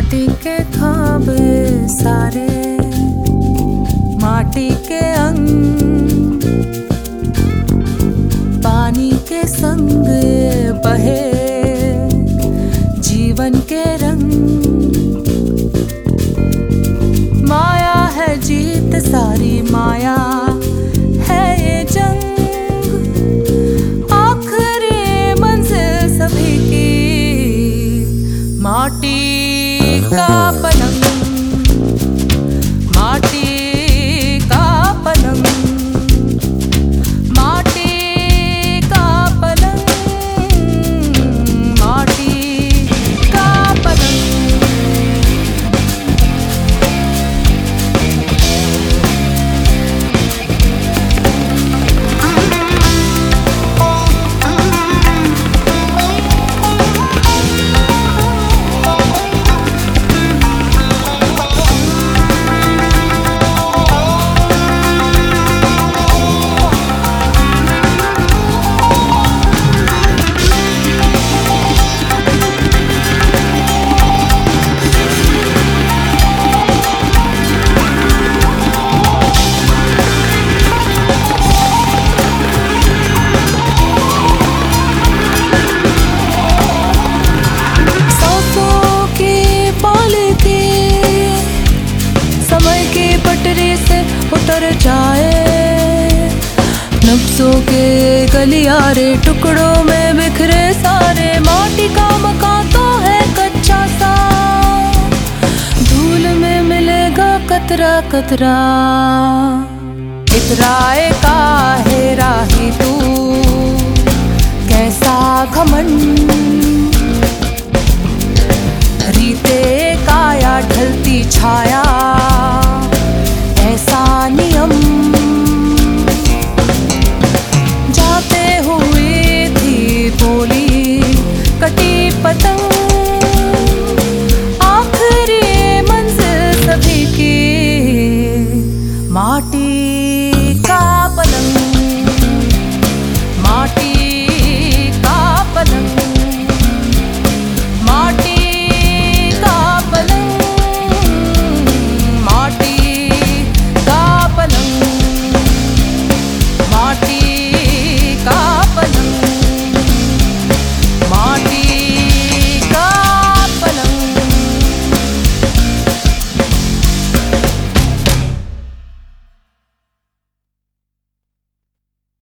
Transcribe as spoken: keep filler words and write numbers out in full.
माटी के खाबे सारे, माटी के अंग पानी के संग बहे जीवन के रंग। माया है जीत सारी, माया है ये जंग, आखिरी मंजिल सभी की माटी का पलंग, माटी का पलंग, माटी का पलंग, माटी का पलंग। उतर जाए नफ्सों के गलियारे, टुकड़ों में बिखरे सारे। माटी का मकान तो है कच्चा सा, धूल में मिलेगा कतरा कतरा। इतराए का है राही तू, कैसा घमंड, रीते काया ढलती छाया,